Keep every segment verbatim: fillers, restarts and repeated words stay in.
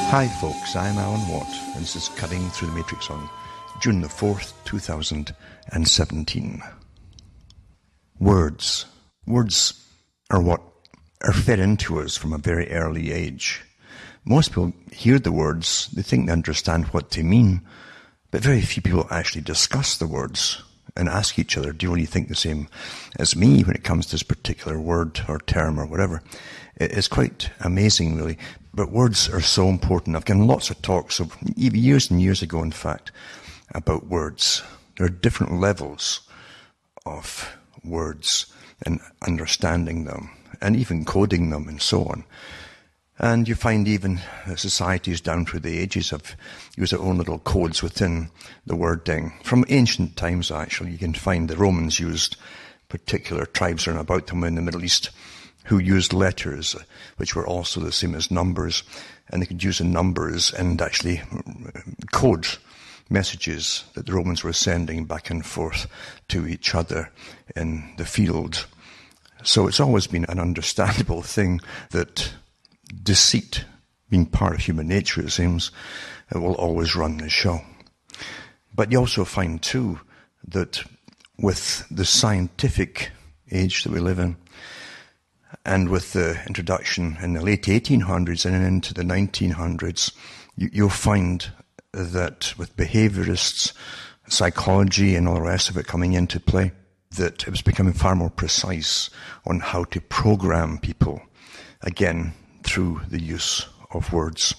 Hi folks, I'm Alan Watt, and this is Cutting Through the Matrix on June the fourth, two thousand seventeen. Words. Words are what are fed into us from a very early age. Most people hear the words, they think they understand what they mean, but very few people actually discuss the words and ask each other, do you really think the same as me when it comes to this particular word or term or whatever? It's quite amazing, really. But words are so important. I've given lots of talks, of, years and years ago, in fact, about words. There are different levels of words and understanding them, and even coding them and so on. And you find even societies down through the ages have used their own little codes within the wording. From ancient times, actually, you can find the Romans used particular tribes around about them in the Middle East who used letters, which were also the same as numbers, and they could use the numbers and actually code messages that the Romans were sending back and forth to each other in the field. So it's always been an understandable thing that deceit, being part of human nature, it seems, will always run the show. But you also find, too, that with the scientific age that we live in, and with the introduction in the late eighteen hundreds and into the nineteen hundreds, you, you'll find that with behaviorists, psychology and all the rest of it coming into play, that it was becoming far more precise on how to program people, again, through the use of words.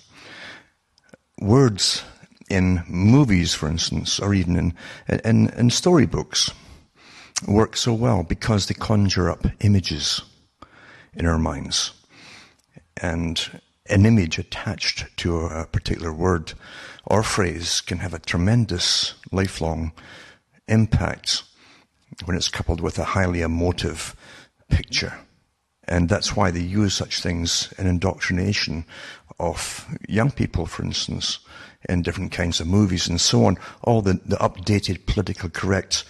Words in movies, for instance, or even in, in, in storybooks, work so well because they conjure up images in our minds. And an image attached to a particular word or phrase can have a tremendous lifelong impact when it's coupled with a highly emotive picture. And that's why they use such things in indoctrination of young people, for instance, in different kinds of movies and so on. All the, the updated, politically correct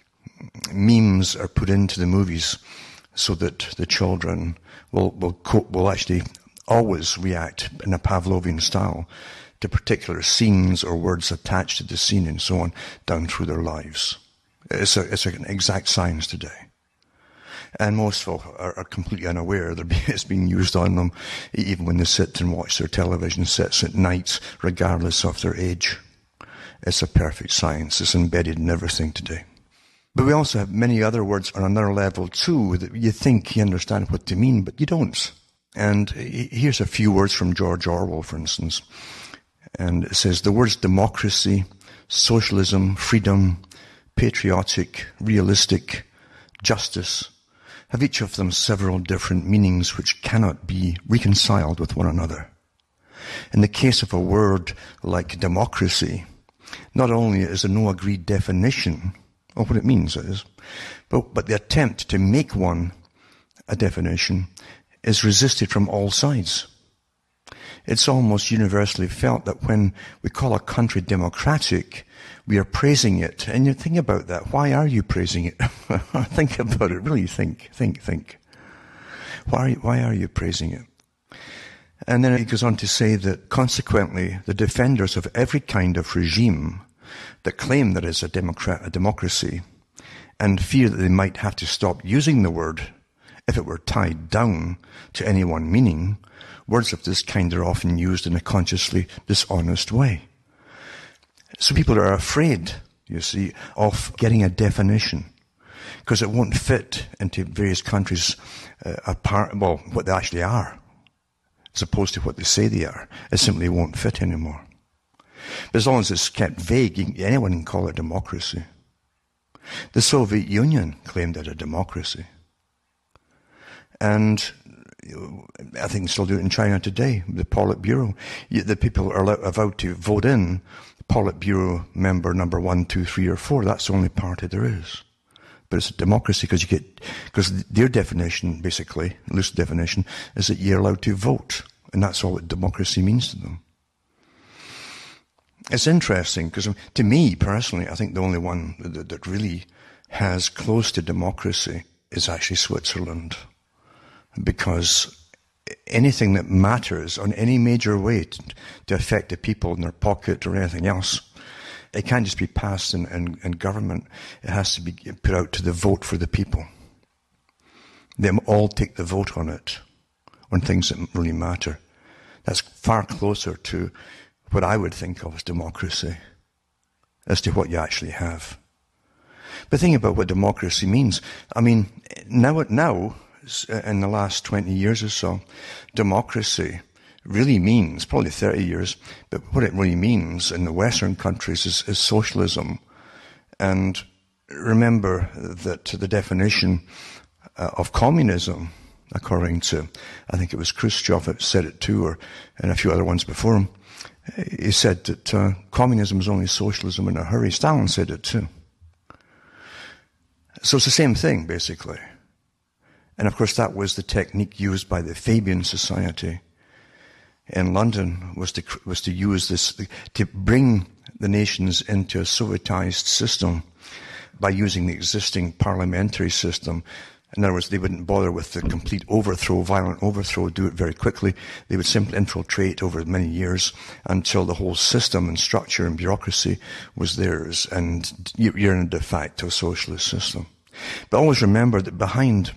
memes are put into the movies so that the children will will, co- will actually always react in a Pavlovian style to particular scenes or words attached to the scene and so on down through their lives. It's, a, it's an exact science today. And most folk are, are completely unaware that it's being used on them even when they sit and watch their television sets at night, regardless of their age. It's a perfect science. It's embedded in everything today. But we also have many other words on another level too that you think you understand what they mean, but you don't. And here's a few words from George Orwell, for instance. And it says, the words democracy, socialism, freedom, patriotic, realistic, justice, have each of them several different meanings which cannot be reconciled with one another. In the case of a word like democracy, not only is there no agreed definition of what it means, is, but, but the attempt to make one a definition is resisted from all sides. It's almost universally felt that when we call a country democratic, we are praising it. And you think about that. Why are you praising it? Think about it. Really think, think, think. Why are you, why are you praising it? And then he goes on to say that consequently, the defenders of every kind of regime that claim that it's a, democrat, a democracy and fear that they might have to stop using the word if it were tied down to any one meaning, words of this kind are often used in a consciously dishonest way. So people are afraid, you see, of getting a definition because it won't fit into various countries uh, apart, well, what they actually are, as opposed to what they say they are. It simply won't fit anymore. But as long as it's kept vague, anyone can call it democracy. The Soviet Union claimed it a democracy. And I think they still do it in China today, the Politburo. The people are allowed to vote in Politburo member number one, two, three, or four. That's the only party there is. But it's a democracy because you get, because their definition, basically, loose definition, is that you're allowed to vote. And that's all that democracy means to them. It's interesting because to me personally, I think the only one that, that really has close to democracy is actually Switzerland, because anything that matters on any major way to, to affect the people in their pocket or anything else, it can't just be passed in, in, in government. It has to be put out to the vote for the people. They all take the vote on it, on things that really matter. That's far closer to what I would think of as democracy, as to what you actually have. But think about what democracy means. I mean, now, now, in the last twenty years or so, democracy really means, probably thirty years, but what it really means in the Western countries is, is socialism. And remember that the definition uh, of communism, according to, I think it was Khrushchev that said it too, or and a few other ones before him, he said that uh, communism is only socialism in a hurry. Stalin said it too. So it's the same thing, basically. And of course that was the technique used by the Fabian Society in London, was to, was to use this, to bring the nations into a Sovietized system by using the existing parliamentary system. In other words, they wouldn't bother with the complete overthrow, violent overthrow, do it very quickly. They would simply infiltrate over many years until the whole system and structure and bureaucracy was theirs, and you're in a de facto socialist system. But always remember that behind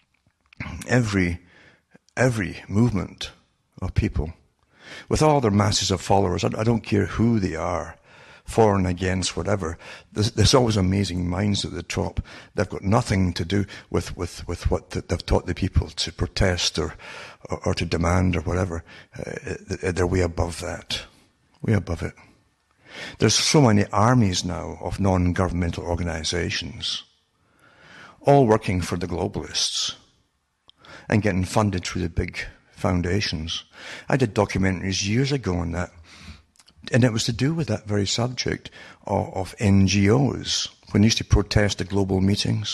every, every movement of people, with all their masses of followers, I don't care who they are, for and against, whatever, there's, there's always amazing minds at the top. They've got nothing to do with, with, with what they've taught the people to protest or, or, or to demand or whatever. Uh, they're way above that. Way above it. There's so many armies now of non-governmental organizations, all working for the globalists and getting funded through the big foundations. I did documentaries years ago on that. And it was to do with that very subject of, of N G Os, when they used to protest at global meetings.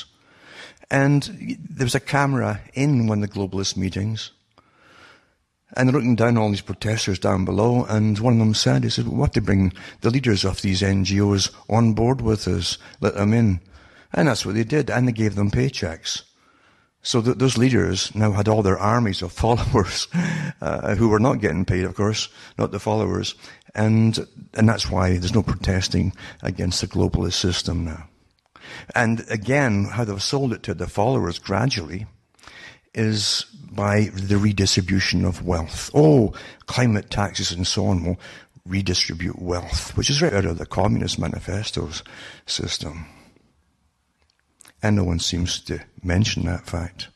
And there was a camera in one of the globalist meetings, and they're looking down all these protesters down below, and one of them said, he said, we'll have to bring the leaders of these N G Os on board with us, let them in. And that's what they did, and they gave them paychecks. So th- those leaders now had all their armies of followers, uh, who were not getting paid, of course, not the followers. And, and that's why there's no protesting against the globalist system now. And again, how they've sold it to the followers gradually is by the redistribution of wealth. Oh, climate taxes and so on will redistribute wealth, which is right out of the Communist Manifesto's system. And no one seems to mention that fact.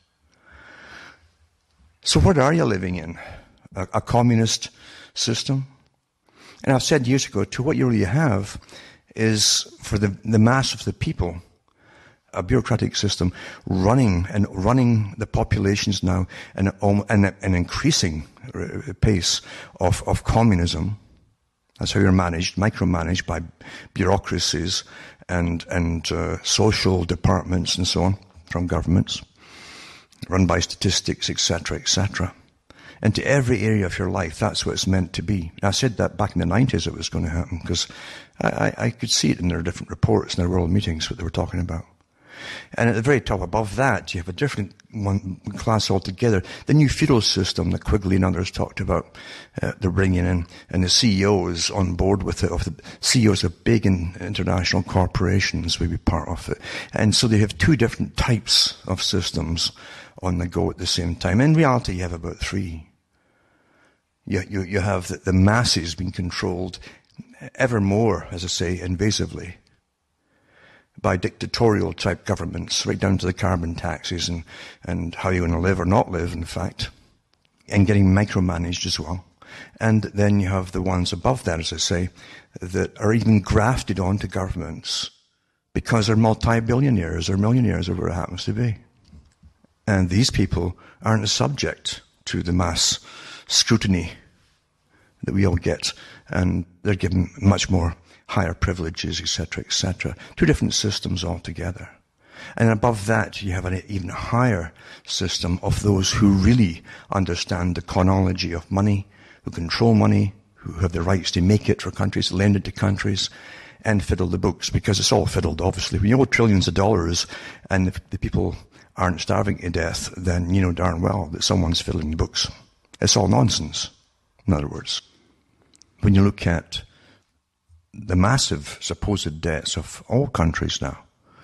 So what are you living in? A, a communist system? And I've said years ago, to what you really have is, for the, the mass of the people, a bureaucratic system running and running the populations now in an, an increasing pace of, of communism. That's how you're managed, micromanaged by bureaucracies and, and uh, social departments and so on from governments, run by statistics, et cetera, et cetera. And to every area of your life, that's what it's meant to be. And I said that back in the nineties it was going to happen, because I, I, I could see it in their different reports, in their world meetings, what they were talking about. And at the very top above that, you have a different one class altogether. The new feudal system that Quigley and others talked about, uh, they're bringing in, and the C E Os on board with it, of the C E Os of big in, international corporations will be part of it. And so they have two different types of systems on the go at the same time. In reality, you have about three. You, you, you have the, the masses being controlled ever more, as I say, invasively, by dictatorial type governments, right down to the carbon taxes and, and how you're going to live or not live, in fact, and getting micromanaged as well. And then you have the ones above that, as I say, that are even grafted onto governments because they're multi-billionaires or millionaires or whatever it happens to be. And these people aren't subject to the mass scrutiny that we all get, and they're given much more higher privileges, et cetera, et cetera. Two different systems altogether. And above that, you have an even higher system of those who really understand the chronology of money, who control money, who have the rights to make it for countries, lend it to countries, and fiddle the books, because it's all fiddled, obviously. When you owe trillions of dollars and the people aren't starving to death, then you know darn well that someone's fiddling the books. It's all nonsense, in other words. When you look at the massive supposed debts of all countries now,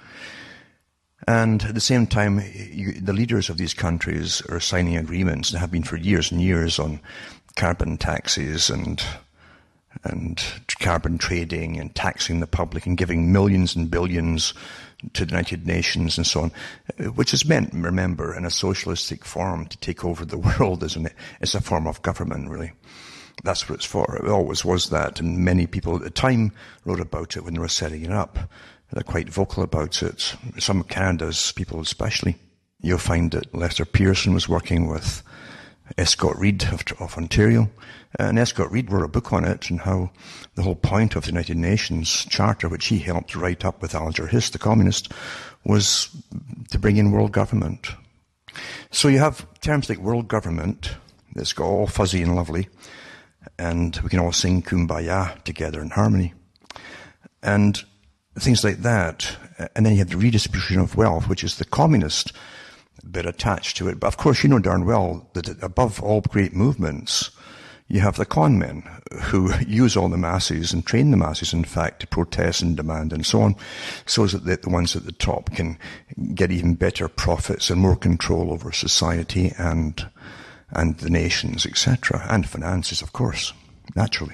and at the same time, you, the leaders of these countries are signing agreements and have been for years and years on carbon taxes and and carbon trading and taxing the public and giving millions and billions to the United Nations and so on, which is meant, remember, in a socialistic form to take over the world, isn't it? It's a form of government, really. That's what it's for. It always was that, and many people at the time wrote about it when they were setting it up. They're quite vocal about it. Some of Canada's people especially. You'll find that Lester Pearson was working with Escott Reed of, of Ontario. And Escott Reed wrote a book on it and how the whole point of the United Nations Charter, which he helped write up with Alger Hiss, the communist, was to bring in world government. So you have terms like world government that's got all fuzzy and lovely, and we can all sing Kumbaya together in harmony. And things like that. And then you have the redistribution of wealth, which is the communist bit attached to it. But of course, you know darn well that above all great movements, you have the con men who use all the masses and train the masses, in fact, to protest and demand and so on, so that the ones at the top can get even better profits and more control over society and and the nations, et cetera, and finances, of course, naturally.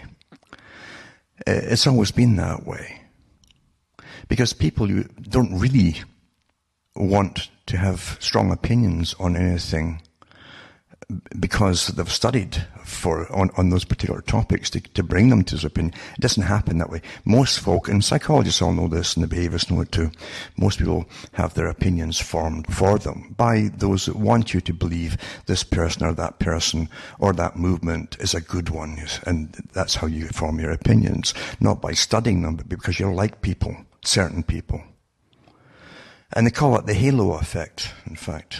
It's always been that way. Because people you don't really want to have strong opinions on anything because they've studied for on, on those particular topics to, to bring them to their opinion. It doesn't happen that way. Most folk, and psychologists all know this, and the behaviorists know it too, most people have their opinions formed for them by those that want you to believe this person or that person or that movement is a good one. And that's how you form your opinions, not by studying them, but because you like people, certain people. And they call it the halo effect, in fact.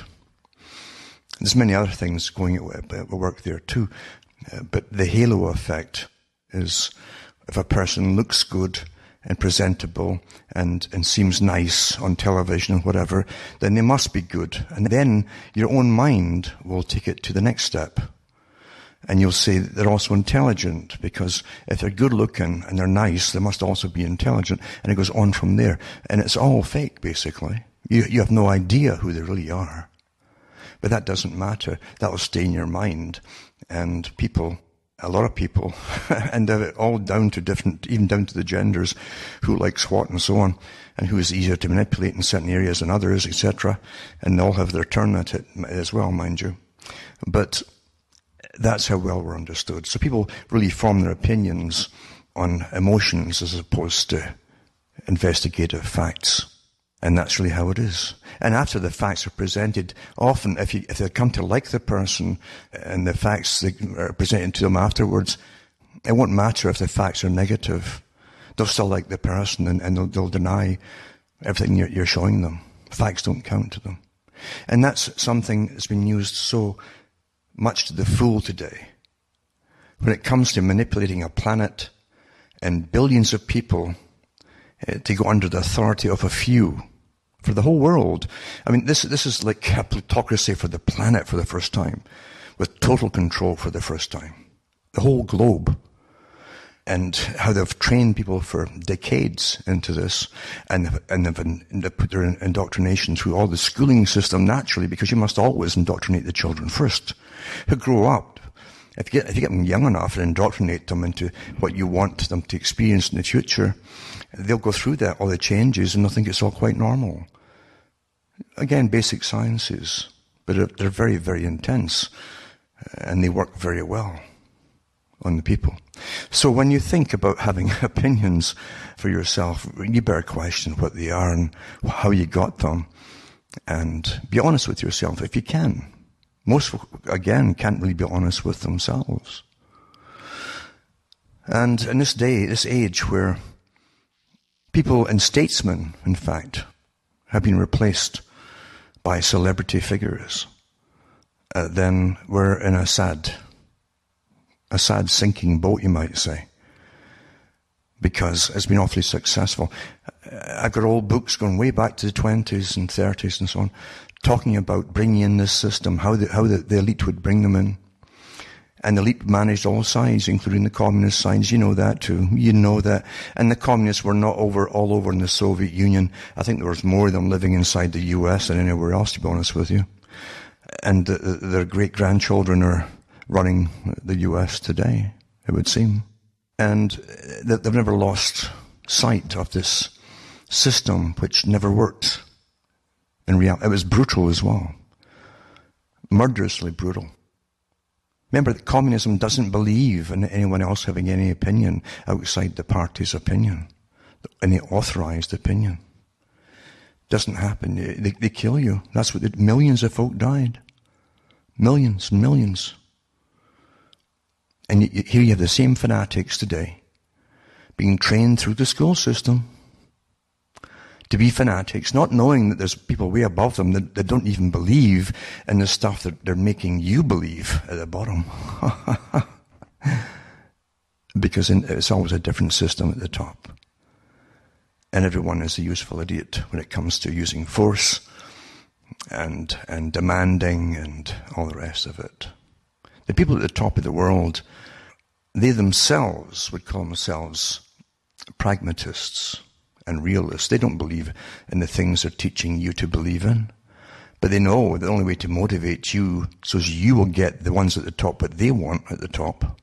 There's many other things going at work there too, uh, but the halo effect is if a person looks good and presentable and, and seems nice on television or whatever, then they must be good. And then your own mind will take it to the next step. And you'll say that they're also intelligent, because if they're good looking and they're nice, they must also be intelligent. And it goes on from there. And it's all fake, basically. You, you have no idea who they really are. But that doesn't matter. That will stay in your mind. And people, a lot of people, and all down to different, even down to the genders, who likes what and so on, and who is easier to manipulate in certain areas than others, et cetera. And they all have their turn at it as well, mind you. But that's how well we're understood. So people really form their opinions on emotions as opposed to investigative facts. And that's really how it is. And after the facts are presented, often if you, if they come to like the person and the facts that are presented to them afterwards, it won't matter if the facts are negative. They'll still like the person, and, and they'll, they'll deny everything you're, you're showing them. Facts don't count to them. And that's something that's been used so much to the full today. When it comes to manipulating a planet and billions of people uh, to go under the authority of a few for the whole world. I mean, this this is like a plutocracy for the planet for the first time, with total control for the first time. The whole globe. And how they've trained people for decades into this, and and they've, they've put their indoctrination through all the schooling system naturally, because you must always indoctrinate the children first, who grow up. If you get if you get them young enough and indoctrinate them into what you want them to experience in the future, they'll go through that, all the changes, and they'll think it's all quite normal. Again, basic sciences, but they're very, very intense, and they work very well on the people. So when you think about having opinions for yourself, you better question what they are and how you got them, and be honest with yourself if you can. Most, again, can't really be honest with themselves. And in this day, this age where people and statesmen, in fact, have been replaced by celebrity figures, uh, then we're in a sad A sad sinking boat, you might say, because it's been awfully successful. I've got old books going way back to the twenties and thirties and so on, talking about bringing in this system, how the, how the, the elite would bring them in, And the elite managed all sides, including the communist sides. You know that too. You know that. And the communists were not over all over in the Soviet Union. I think there was more of them living inside the U S than anywhere else, to be honest with you. And uh, their great-grandchildren are running the U S today, it would seem. And they've never lost sight of this system which never worked. In reality, it was brutal as well. Murderously brutal. Remember that communism doesn't believe in anyone else having any opinion outside the party's opinion, any authorized opinion. Doesn't happen. They, they kill you. That's what the, millions of folk died. Millions and millions. And you, here you have the same fanatics today being trained through the school system to be fanatics, not knowing that there's people way above them that, that don't even believe in the stuff that they're making you believe at the bottom. Because in, it's always a different system at the top. And everyone is a useful idiot when it comes to using force and and demanding and all the rest of it. The people at the top of the world, they themselves would call themselves pragmatists and realists. They don't believe in the things they're teaching you to believe in. But they know the only way to motivate you so as you will get the ones at the top what they want at the top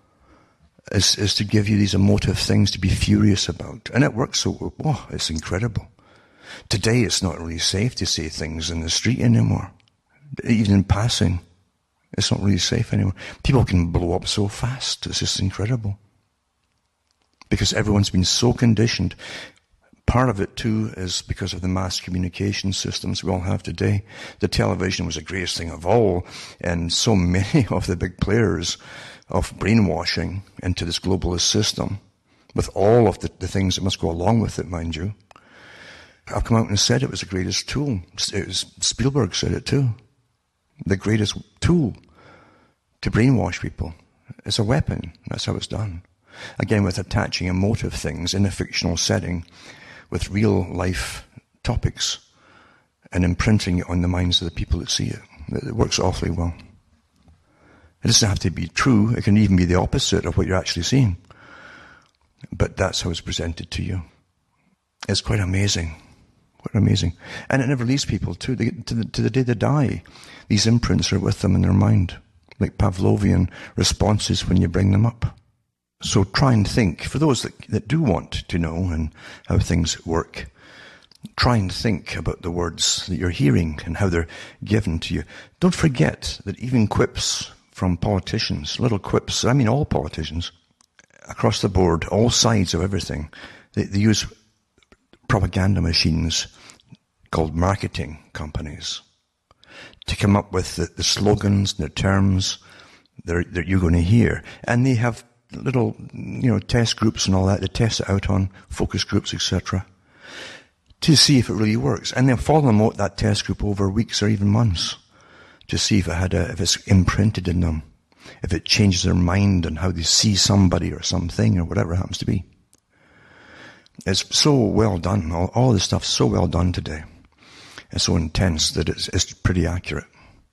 is, is to give you these emotive things to be furious about. And it works so, oh, it's incredible. Today it's not really safe to say things in the street anymore. Even in passing, it's not really safe anymore. People can blow up so fast. It's just incredible. Because everyone's been so conditioned. Part of it, too, is because of the mass communication systems we all have today. The television was the greatest thing of all, and so many of the big players of brainwashing into this globalist system, with all of the, the things that must go along with it, mind you, have come out and said it was the greatest tool. It was, Spielberg said it, too. The greatest tool to brainwash people. It's a weapon. That's how it's done. Again, with attaching emotive things in a fictional setting with real life topics and imprinting it on the minds of the people that see it. It works awfully well. It doesn't have to be true. It can even be the opposite of what you're actually seeing. But that's how it's presented to you. It's quite amazing. Quite amazing. And it never leaves people, too. They, to, the, to the day they die, these imprints are with them in their mind, like Pavlovian responses when you bring them up. So try and think, for those that, that do want to know and how things work, try and think about the words that you're hearing and how they're given to you. Don't forget that even quips from politicians, little quips, I mean all politicians, across the board, all sides of everything, they, they use propaganda machines called marketing companies to come up with the, the slogans and the terms that, that you're going to hear. And they have little, you know, test groups and all that. They test it out on focus groups, et cetera, to see if it really works. And they'll follow them out, that test group, over weeks or even months to see if it had a, if it's imprinted in them, if it changes their mind and how they see somebody or something or whatever it happens to be. It's so well done. All, all this stuff's so well done today. It's so intense that it's, it's pretty accurate.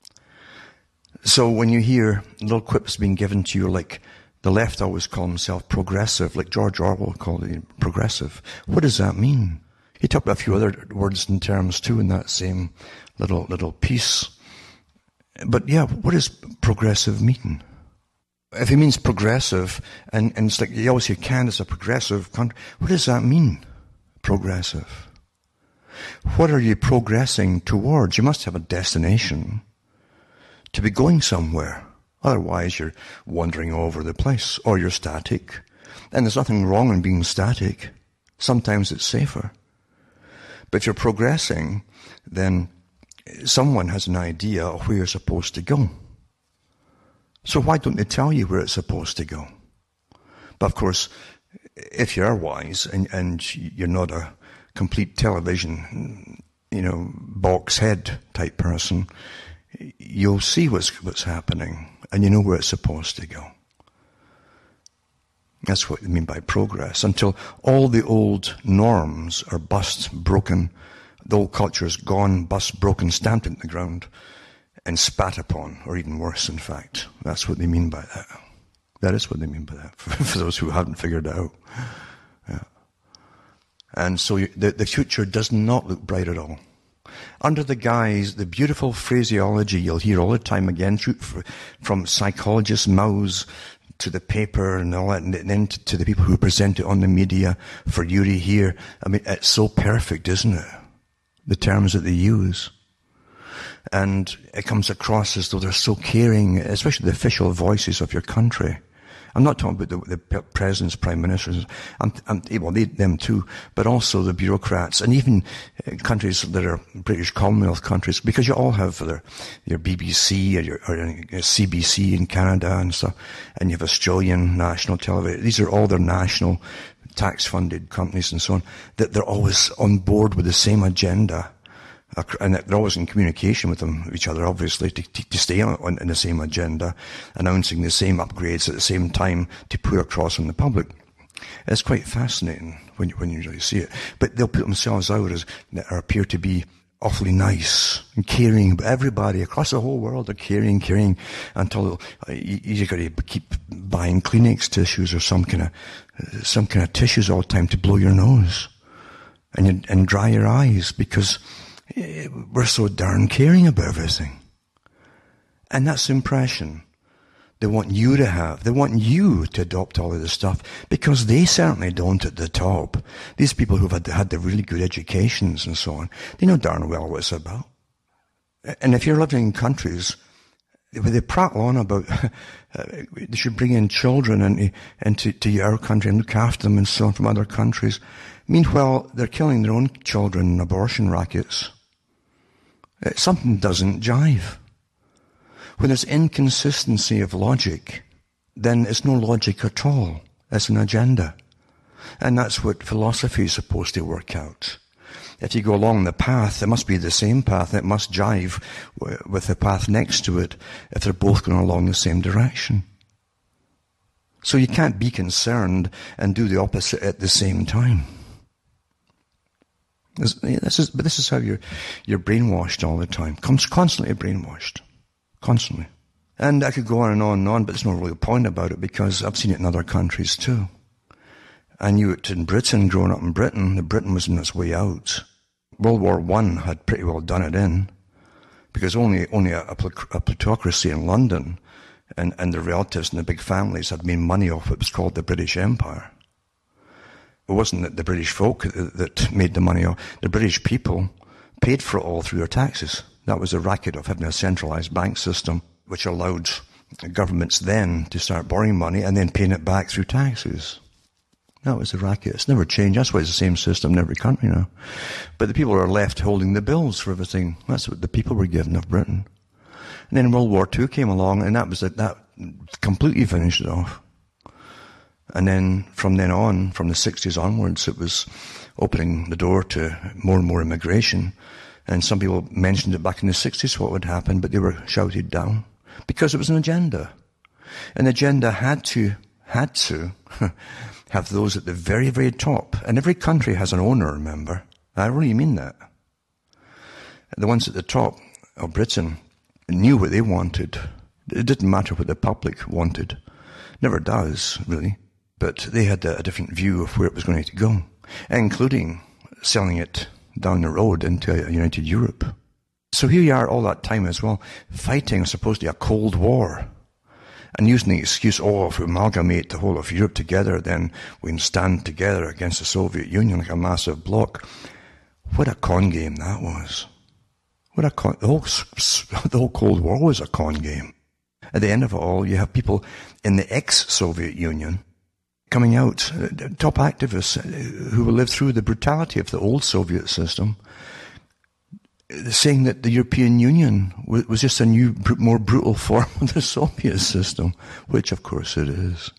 So when you hear little quips being given to you, like the left always call himself progressive, like George Orwell called it progressive. What does that mean? He talked about a few other words and terms too in that same little little piece. But yeah, what does progressive mean? If he means progressive, and, and it's like you always hear Canada's a progressive country, what does that mean, progressive? What are you progressing towards? You must have a destination to be going somewhere. Otherwise, you're wandering all over the place, or you're static. And there's nothing wrong in being static. Sometimes it's safer. But if you're progressing, then someone has an idea of where you're supposed to go. So why don't they tell you where it's supposed to go? But of course, if you're wise and, and you're not a complete television, you know, box head type person, you'll see what's what's happening and you know where it's supposed to go. That's what I mean by progress. Until all the old norms are bust, broken, the old culture is gone, bust, broken, stamped into the ground, and spat upon, or even worse, in fact. That's what they mean by that. That is what they mean by that, for, for those who haven't figured it out. Yeah. And so you, the, the future does not look bright at all. Under the guise, the beautiful phraseology you'll hear all the time again through, from psychologists' mouths to the paper and all that, and then to, to the people who present it on the media for you to hear. I mean, it's so perfect, isn't it? The terms that they use. And it comes across as though they're so caring, especially the official voices of your country. I'm not talking about the, the presidents, prime ministers, I'm, I'm, well, they, them too, but also the bureaucrats, and even countries that are British Commonwealth countries, because you all have their, your B B C or your, or your C B C in Canada and stuff, and you have Australian national television. These are all their national tax-funded companies and so on, that they're always on board with the same agenda. And they're always in communication with them, each other, obviously, to, to, to stay on, on in the same agenda, announcing the same upgrades at the same time to put across on the public. It's quite fascinating when you, when you really see it. But they'll put themselves out as, or appear to be awfully nice and caring, but everybody across the whole world are caring, caring, until uh, you, you got to keep buying Kleenex tissues or some kind of, some kind of tissues all the time to blow your nose and, you, and dry your eyes, because we're so darn caring about everything. And that's the impression they want you to have. They want you to adopt all of this stuff, because they certainly don't at the top. These people who've had, had the really good educations and so on, they know darn well what it's about. And if you're living in countries where they prattle on about uh, they should bring in children and into to our country and look after them and so on from other countries, meanwhile they're killing their own children in abortion rackets. Something doesn't jive. When there's inconsistency of logic, then it's no logic at all. It's an agenda. And that's what philosophy is supposed to work out. If you go along the path, it must be the same path. It must jive with the path next to it if they're both going along the same direction. So you can't be concerned and do the opposite at the same time. This, this is, but this is how you're, you're brainwashed all the time. Constantly brainwashed. Constantly. And I could go on and on and on, but there's no real point about it, because I've seen it in other countries too. I knew it in Britain, growing up in Britain. The Britain was on its way out. World War One had pretty well done it in, because only, only a, a, a plutocracy in London and, and the relatives and the big families had made money off what was called the British Empire. It wasn't the British folk that made the money off. The British people paid for it all through their taxes. That was the racket of having a centralized bank system, which allowed governments then to start borrowing money and then paying it back through taxes. That was the racket. It's never changed. That's why it's the same system in every country now. But the people are left holding the bills for everything. That's what the people were given of Britain. And then World War Two came along, and that was it. That completely finished it off. And then from then on, from the sixties onwards, it was opening the door to more and more immigration. And some people mentioned it back in the sixties, what would happen, but they were shouted down because it was an agenda. An agenda had to, had to have those at the very, very top. And every country has an owner, remember. I really mean that. The ones at the top of Britain knew what they wanted. It didn't matter what the public wanted. Never does, really. But they had a different view of where it was going to go, including selling it down the road into a united Europe. So here you are all that time as well, fighting supposedly a Cold War, and using the excuse, oh, if we amalgamate the whole of Europe together, then we can stand together against the Soviet Union like a massive bloc. What a con game that was. What a con, the whole, the whole Cold War was a con game. At the end of it all, you have people in the ex-Soviet Union coming out, uh, top activists who will live through the brutality of the old Soviet system, saying that the European Union was just a new, more brutal form of the Soviet system, which of course it is.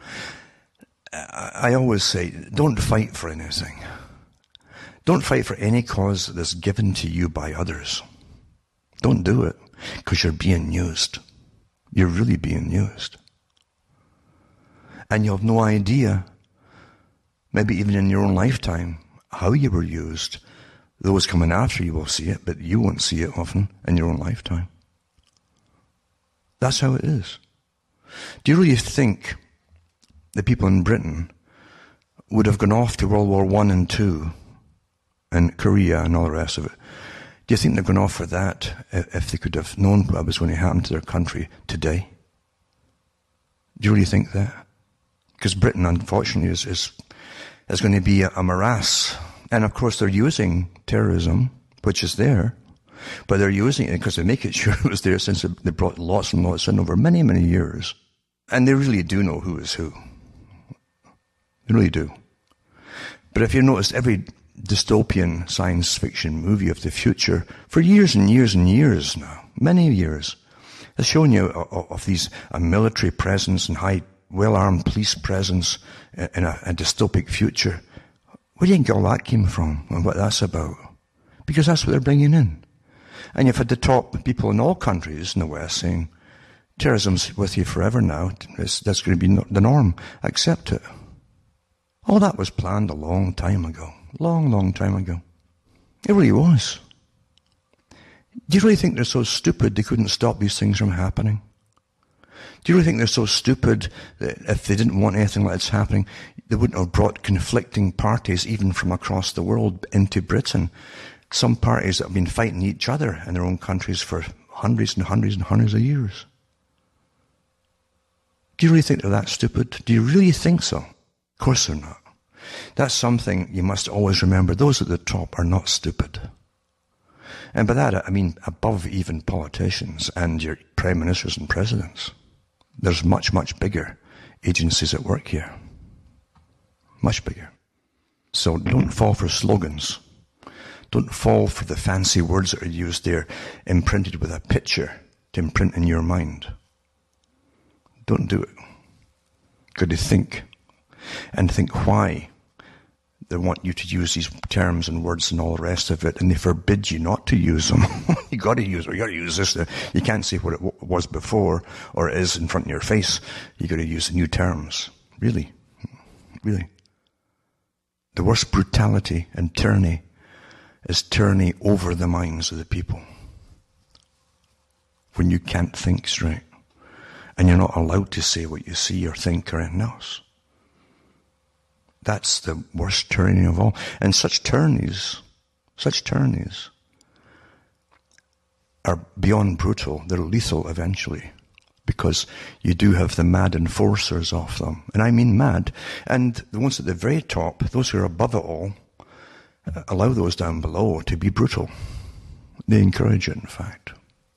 I always say, don't fight for anything. Don't fight for any cause that's given to you by others. Don't do it, because you're being used. You're really being used. And you have no idea, maybe even in your own lifetime, how you were used. Those coming after you will see it, but you won't see it often in your own lifetime. That's how it is. Do you really think the people in Britain would have gone off to World War One and Two and Korea and all the rest of it? Do you think they're going off for that if they could have known what was going to happen to their country today? Do you really think that? Because Britain, unfortunately, is, is, is going to be a, a morass. And of course, they're using terrorism, which is there, but they're using it because they make it sure it was there since they brought lots and lots in over many, many years. And they really do know who is who. They really do. But if you notice, every dystopian science fiction movie of the future, for years and years and years now, many years, has shown you of, of these a military presence and high, well-armed police presence in a, a dystopic future. Where do you think all that came from and what that's about? Because that's what they're bringing in. And you've had the top people in all countries in the West saying, terrorism's with you forever now. It's, that's going to be the norm. Accept it. All that was planned a long time ago. Long, long time ago. It really was. Do you really think they're so stupid they couldn't stop these things from happening? Do you really think they're so stupid that if they didn't want anything like this happening, they wouldn't have brought conflicting parties, even from across the world, into Britain? Some parties that have been fighting each other in their own countries for hundreds and hundreds and hundreds of years. Do you really think they're that stupid? Do you really think so? Of course they're not. That's something you must always remember. Those at the top are not stupid. And by that I mean above even politicians and your prime ministers and presidents. There's much, much bigger agencies at work here. Much bigger. So don't fall for slogans. Don't fall for the fancy words that are used there, imprinted with a picture to imprint in your mind. Don't do it. Got to think. And think why they want you to use these terms and words and all the rest of it, and they forbid you not to use them. you got to use You got to use this. You can't say what it w- was before or is in front of your face. You got to use the new terms. Really, really. The worst brutality and tyranny is tyranny over the minds of the people. When you can't think straight, and you're not allowed to say what you see or think or anything else. That's the worst tyranny of all. And such tyrannies, such tyrannies are beyond brutal. They're lethal eventually, because you do have the mad enforcers of them. And I mean mad. And the ones at the very top, those who are above it all, allow those down below to be brutal. They encourage it, in fact.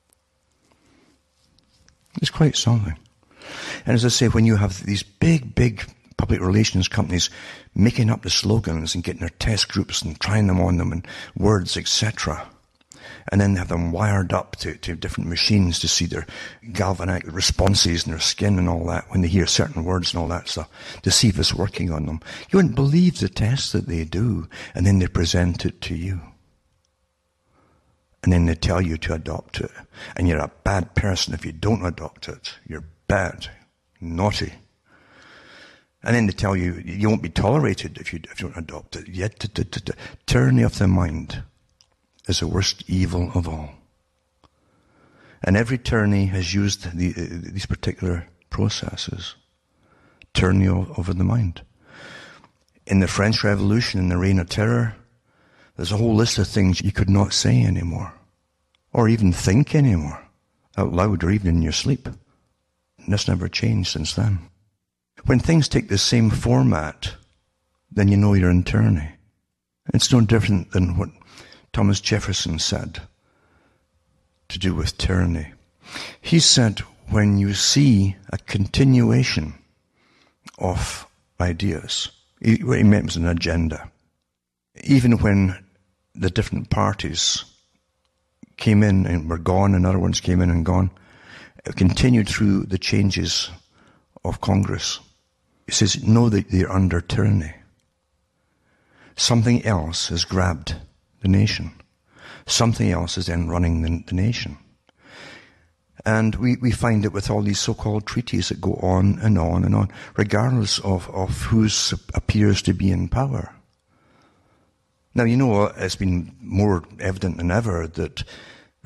It's quite something. And as I say, when you have these big, big public relations companies making up the slogans and getting their test groups and trying them on them and words, et cetera, and then they have them wired up to, to different machines to see their galvanic responses in their skin and all that when they hear certain words and all that stuff, to see if it's working on them. You wouldn't believe the tests that they do, and then they present it to you. And then they tell you to adopt it. And you're a bad person if you don't adopt it. You're bad, naughty. And then they tell you you won't be tolerated if you, if you don't adopt it. Yet, t- t- t- t- tyranny of the mind is the worst evil of all. And every tyranny has used the, uh, these particular processes. Tyranny o- over the mind. In the French Revolution, in the Reign of Terror, there's a whole list of things you could not say anymore, or even think anymore, out loud or even in your sleep. And that's never changed since then. When things take the same format, then you know you're in tyranny. It's no different than what Thomas Jefferson said to do with tyranny. He said, when you see a continuation of ideas, what he meant was an agenda. Even when the different parties came in and were gone, and other ones came in and gone, it continued through the changes of Congress. He says, know that they're under tyranny. Something else has grabbed the nation. Something else is then running the, the nation. And we, we find it with all these so-called treaties that go on and on and on, regardless of, of who appears to be in power. Now, you know, it's been more evident than ever that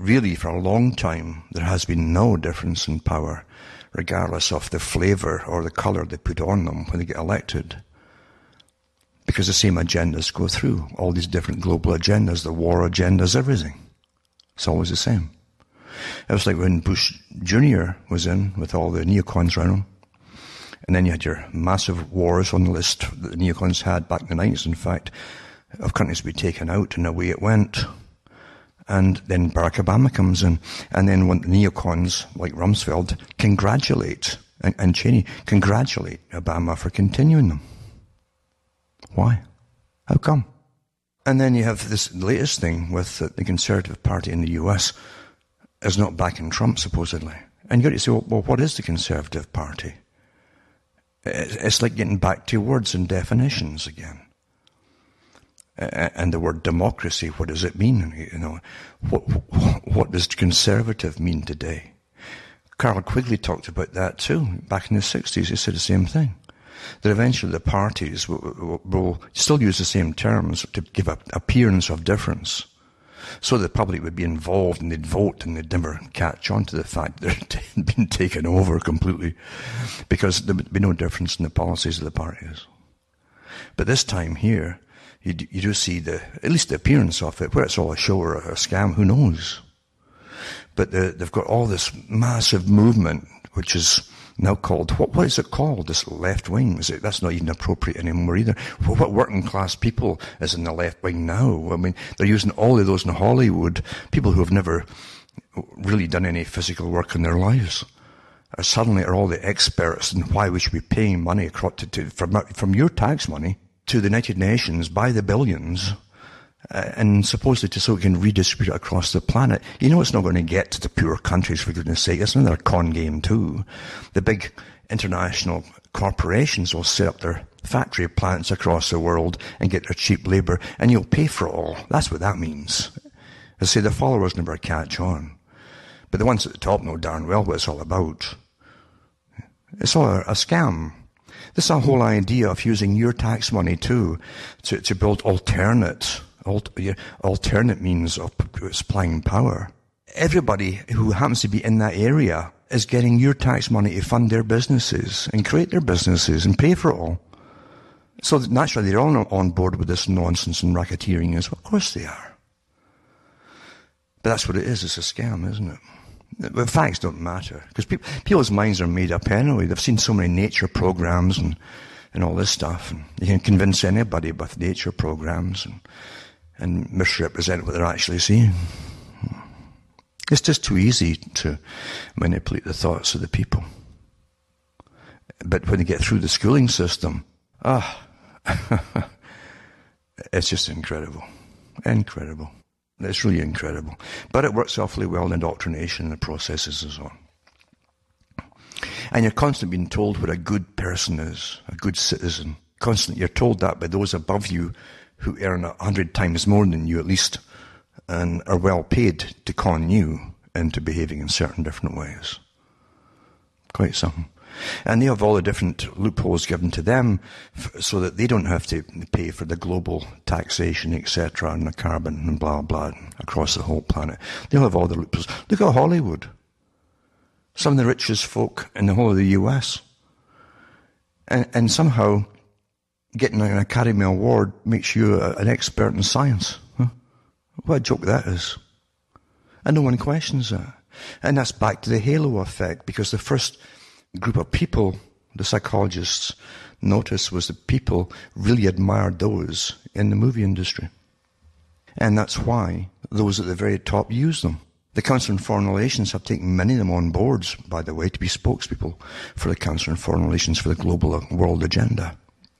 really for a long time there has been no difference in power, regardless of the flavour or the colour they put on them when they get elected. Because the same agendas go through, all these different global agendas, the war agendas, everything. It's always the same. It was like when Bush Junior was in with all the neocons around him. And then you had your massive wars on the list that the neocons had back in the nineties, in fact, of countries to be taken out, and away it went. And then Barack Obama comes in, and then when the neocons, like Rumsfeld, congratulate, and, and Cheney, congratulate Obama for continuing them. Why? How come? And then you have this latest thing with the, the Conservative Party in the U S is not backing Trump, supposedly. And you got to say, well, well, what is the Conservative Party? It's like getting back to words and definitions again. And the word democracy, what does it mean? You know, what, what does conservative mean today? Carroll Quigley talked about that too. Back in the sixties, he said the same thing. That eventually the parties will, will still use the same terms to give an appearance of difference. So the public would be involved and they'd vote and they'd never catch on to the fact that they'd been taken over completely, because there would be no difference in the policies of the parties. But this time here, you do, you do see the, at least the appearance of it. Whether it's all a show or a scam, who knows? But the, they've got all this massive movement, which is now called, what, what is it called? This left wing? Is it, that's not even appropriate anymore either. What working class people is in the left wing now? I mean, they're using all of those in Hollywood, people who have never really done any physical work in their lives. Are suddenly are all the experts in why we should be paying money across to, to, from, from your tax money to the United Nations by the billions, uh, and supposedly to so we can redistribute it across the planet. You know it's not going to get to the poor countries, for goodness sake. It's another con game too. The big international corporations will set up their factory plants across the world and get their cheap labour, and you'll pay for it all. That's what that means. I say the followers never catch on. But the ones at the top know darn well what it's all about. It's all a, a scam. This whole idea of using your tax money too to, to build alternate, alter, alternate means of supplying power. Everybody who happens to be in that area is getting your tax money to fund their businesses and create their businesses and pay for it all. So naturally they're all on board with this nonsense and racketeering as well. Of course they are. But that's what it is. It's a scam, isn't it? The facts don't matter, because people, people's minds are made up anyway. They've seen so many nature programs and, and all this stuff, and you can convince anybody with nature programs and, and misrepresent what they're actually seeing. It's just too easy to manipulate the thoughts of the people. But when they get through the schooling system, ah, it's just incredible. Incredible. It's really incredible. But it works awfully well in indoctrination and the processes and so on. And you're constantly being told what a good person is, a good citizen. Constantly, you're told that by those above you who earn a hundred times more than you at least, and are well paid to con you into behaving in certain different ways. Quite something. And they have all the different loopholes given to them f- so that they don't have to pay for the global taxation, et cetera, and the carbon and blah, blah, across the whole planet. They'll have all the loopholes. Look at Hollywood. Some of the richest folk in the whole of the U S. And, and somehow getting an Academy Award makes you a, an expert in science. Huh? What a joke that is. And no one questions that. And that's back to the halo effect, because the first group of people the psychologists noticed was that people really admired those in the movie industry. And that's why those at the very top use them. The Council on Foreign Relations have taken many of them on boards, by the way, to be spokespeople for the Council on Foreign Relations for the global world agenda.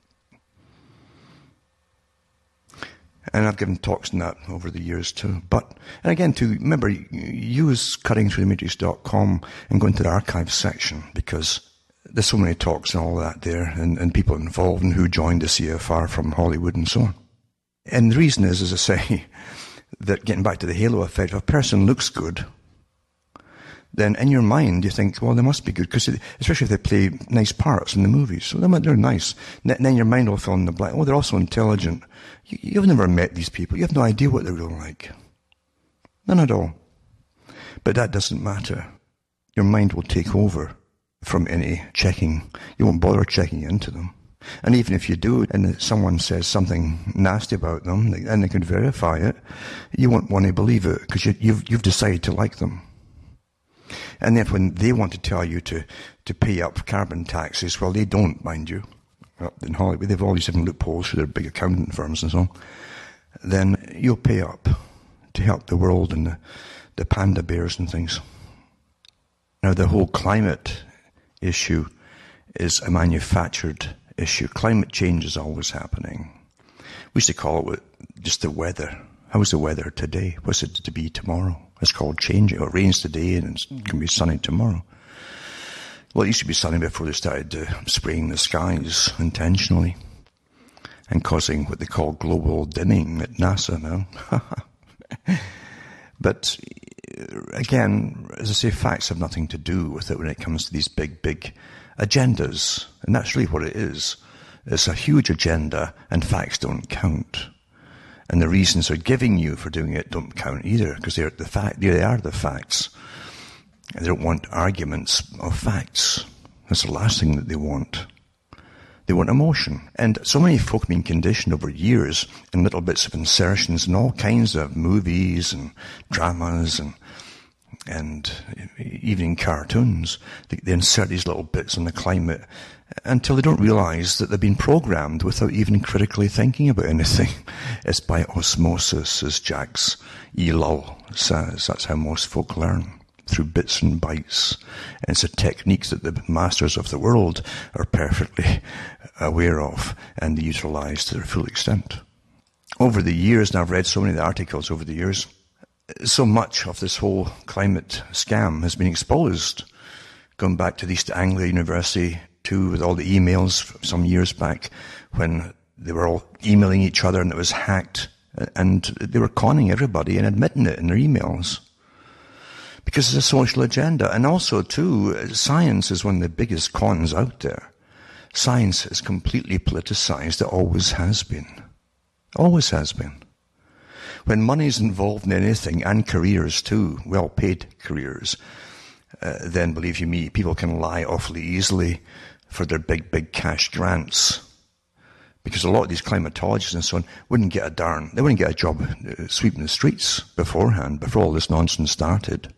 And I've given talks on that over the years too. But, and again too, remember, use cutting through the matrix dot com and go into the archives section, because there's so many talks and all that there, and, and people involved and who joined the C F R from Hollywood and so on. And the reason is, as I say, that getting back to the halo effect, if a person looks good, then in your mind you think, well, they must be good, because especially if they play nice parts in the movies, so they're nice. And then your mind will fill in the blank. Oh, they're also intelligent. You, you've never met these people. You have no idea what they're really like. None at all. But that doesn't matter. Your mind will take over from any checking. You won't bother checking into them. And even if you do, and someone says something nasty about them, and they can verify it, you won't want to believe it, because you, you've, you've decided to like them. And then when they want to tell you to, to pay up carbon taxes, well, they don't, mind you. Up in Hollywood, they've all these different loopholes for their big accounting firms and so on. Then you'll pay up to help the world and the, the panda bears and things. Now, the whole climate issue is a manufactured issue. Climate change is always happening. We used to call it just the weather. How's the weather today? What's it to be tomorrow? It's called changing. It rains today and it can be sunny tomorrow. Well, it used to be sunny before they started uh, spraying the skies intentionally and causing what they call global dimming at NASA now. But again, as I say, facts have nothing to do with it when it comes to these big, big agendas. And that's really what it is. It's a huge agenda and facts don't count. And the reasons they're giving you for doing it don't count either, because they're the fact, they are the facts. And they don't want arguments of facts. That's the last thing that they want. They want emotion. And so many folk have been conditioned over years in little bits of insertions in all kinds of movies and dramas and and even in cartoons. They, they insert these little bits on the climate until they don't realize that they've been programmed without even critically thinking about anything. It's by osmosis, as Jacques Ellul says. That's how most folk learn, through bits and bytes. And it's a technique that the masters of the world are perfectly aware of and they utilize to their full extent. Over the years, and I've read so many of the articles over the years, so much of this whole climate scam has been exposed. Going back to the East Anglia University, too, with all the emails some years back when they were all emailing each other and it was hacked, and they were conning everybody and admitting it in their emails. Because it's a social agenda. And also, too, science is one of the biggest cons out there. Science is completely politicized. It always has been. Always has been. When money's involved in anything, and careers too, well-paid careers, uh, then believe you me, people can lie awfully easily for their big, big cash grants. Because a lot of these climatologists and so on wouldn't get a darn, they wouldn't get a job uh, sweeping the streets beforehand, before all this nonsense started.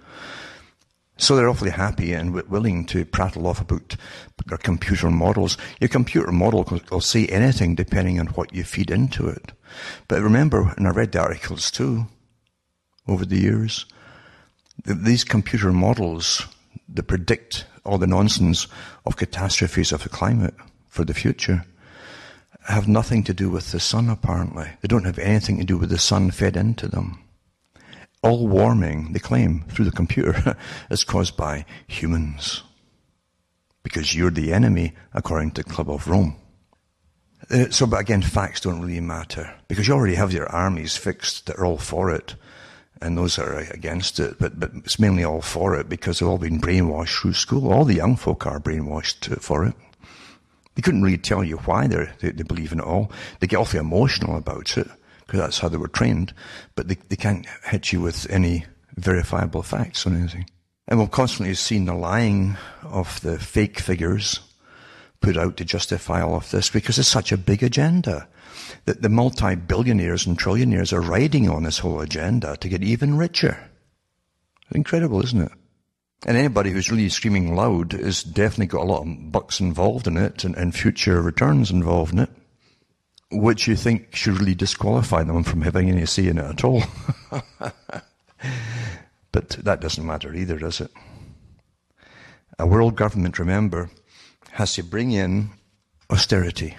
So they're awfully happy and willing to prattle off about their computer models. Your computer model will say anything depending on what you feed into it. But remember, and I read the articles too, over the years, these computer models that predict all the nonsense of catastrophes of the climate for the future have nothing to do with the sun, apparently. They don't have anything to do with the sun fed into them. All warming, they claim, through the computer, is caused by humans. Because you're the enemy, according to Club of Rome. Uh, so, but again, facts don't really matter. Because you already have your armies fixed that are all for it. And those that are against it. But, but it's mainly all for it because they've all been brainwashed through school. All the young folk are brainwashed for it. They couldn't really tell you why they they believe in it all. They get awfully emotional about it, because that's how they were trained, but they, they can't hit you with any verifiable facts on anything. And we've constantly seen the lying of the fake figures put out to justify all of this, because it's such a big agenda that the multi-billionaires and trillionaires are riding on this whole agenda to get even richer. Incredible, isn't it? And anybody who's really screaming loud has definitely got a lot of bucks involved in it and, and future returns involved in it, which you think should really disqualify them from having any say in it at all. But that doesn't matter either, does it? A world government, remember, has to bring in austerity.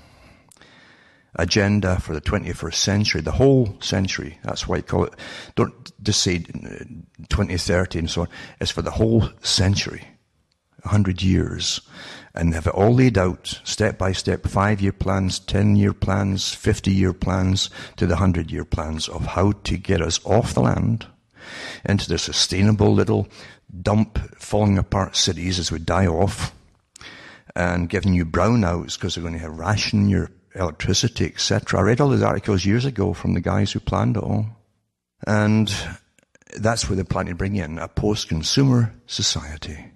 Agenda for the twenty-first century, the whole century. That's why I call it, don't just say twenty thirty and so on. It's for the whole century, a hundred years. And have it all laid out, step by step, five-year plans, ten-year plans, fifty-year plans, to the hundred-year plans of how to get us off the land into the sustainable little dump, falling apart cities as we die off, and giving you brownouts because they're going to have ration your electricity, et cetera. I read all those articles years ago from the guys who planned it all. And that's where they plan to bring in a post-consumer society.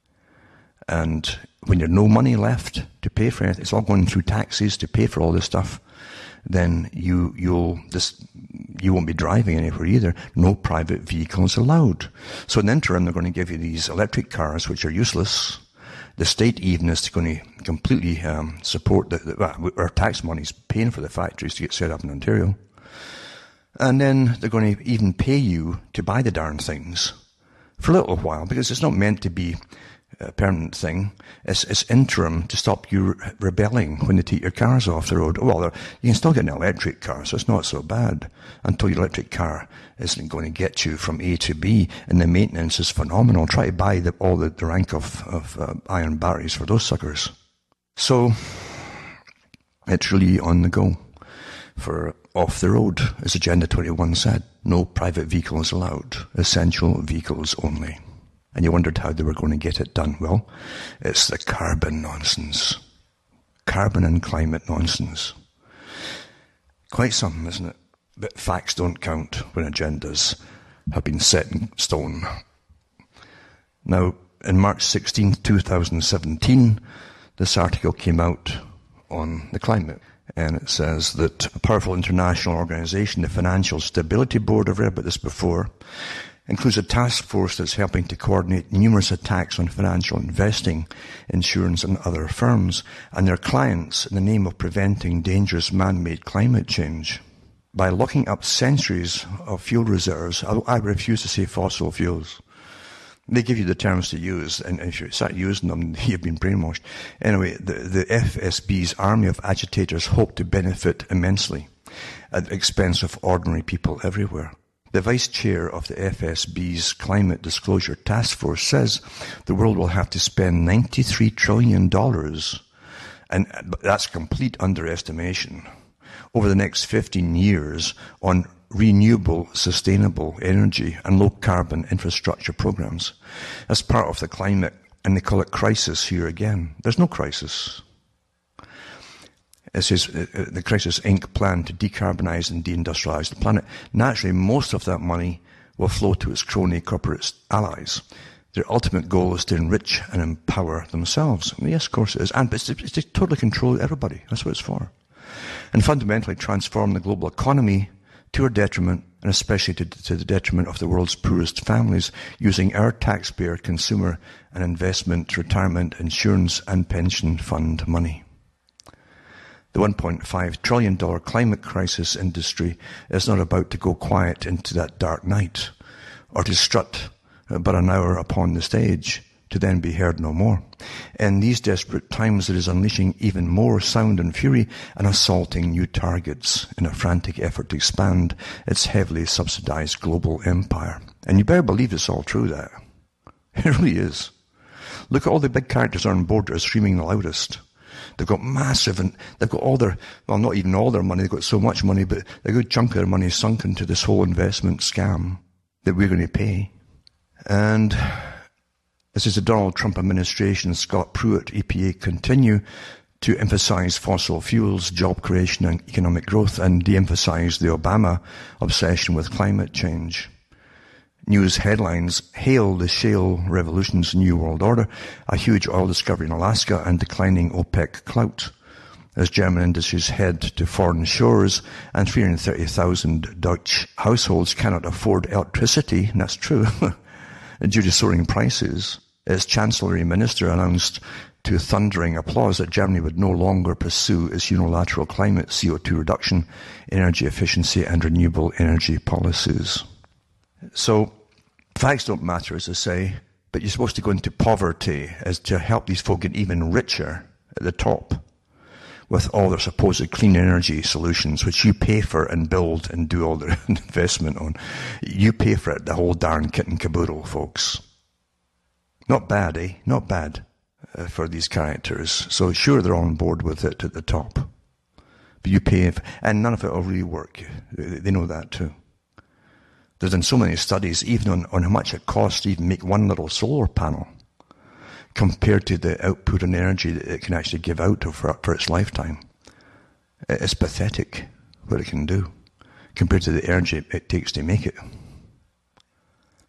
And when you have no money left to pay for it, it's all going through taxes to pay for all this stuff, then you, you'll, this, you won't be driving anywhere either. No private vehicles allowed. So in the interim, they're going to give you these electric cars, which are useless. The state even is going to completely um, support the, the well, our tax money's paying for the factories to get set up in Ontario. And then they're going to even pay you to buy the darn things for a little while, because it's not meant to be a permanent thing. It's, it's interim to stop you re- rebelling when they take your cars off the road. Well, you can still get an electric car, so it's not so bad until your electric car isn't going to get you from A to B, and the maintenance is phenomenal. Try to buy the, all the, the rank of, of uh, iron batteries for those suckers. So it's really on the go for off the road, as Agenda twenty-one said. No private vehicles allowed, essential vehicles only. And you wondered how they were going to get it done. Well, it's the carbon nonsense. Carbon and climate nonsense. Quite something, isn't it? But facts don't count when agendas have been set in stone. Now, in March sixteenth, two thousand seventeen, this article came out on the climate. And it says that a powerful international organization, the Financial Stability Board, I've read about this before, includes a task force that's helping to coordinate numerous attacks on financial investing, insurance and other firms and their clients in the name of preventing dangerous man-made climate change. By locking up centuries of fuel reserves, I, I refuse to say fossil fuels. They give you the terms to use, and if you start using them, you've been brainwashed. Anyway, the, the F S B's army of agitators hope to benefit immensely at the expense of ordinary people everywhere. The vice chair of the F S B's Climate Disclosure Task Force says the world will have to spend ninety-three trillion dollars, and that's complete underestimation, over the next fifteen years on renewable, sustainable energy and low-carbon infrastructure programs. As part of the climate, and they call it crisis here again. There's no crisis. It says uh, the Crisis Incorporated plan to decarbonize and deindustrialize the planet. Naturally, most of that money will flow to its crony corporate allies. Their ultimate goal is to enrich and empower themselves. And yes, of course it is. And it's to, it's to totally control everybody. That's what it's for. And fundamentally transform the global economy to our detriment, and especially to, to the detriment of the world's poorest families, using our taxpayer, consumer and investment, retirement, insurance and pension fund money. The one point five trillion dollars climate crisis industry is not about to go quiet into that dark night, or to strut but an hour upon the stage, to then be heard no more. In these desperate times, it is unleashing even more sound and fury and assaulting new targets in a frantic effort to expand its heavily subsidized global empire. And you better believe it's all true, that. It really is. Look at all the big characters on board that are screaming the loudest. They've got massive, and they've got all their, well, not even all their money, they've got so much money, but a good chunk of their money is sunk into this whole investment scam that we're going to pay. And this is the Donald Trump administration, Scott Pruitt, E P A, continue to emphasize fossil fuels, job creation and economic growth, and de-emphasize the Obama obsession with climate change. News headlines hail the shale revolution's new world order, a huge oil discovery in Alaska, and declining OPEC clout, as German industries head to foreign shores, and three hundred thirty thousand Dutch households cannot afford electricity, and that's true, due to soaring prices. Its Chancellery Minister announced to thundering applause that Germany would no longer pursue its unilateral climate, C O two reduction, energy efficiency and renewable energy policies. So, facts don't matter, as I say, but you're supposed to go into poverty as to help these folk get even richer at the top with all their supposed clean energy solutions, which you pay for and build and do all their investment on. You pay for it, the whole darn kit and caboodle, folks. Not bad, eh? Not bad uh, for these characters. So sure, they're on board with it at the top. But you pay, if, and none of it will really work. They, they know that too. There's been so many studies, even on, on how much it costs to even make one little solar panel, compared to the output and energy that it can actually give out for, for its lifetime. It's pathetic what it can do, compared to the energy it takes to make it.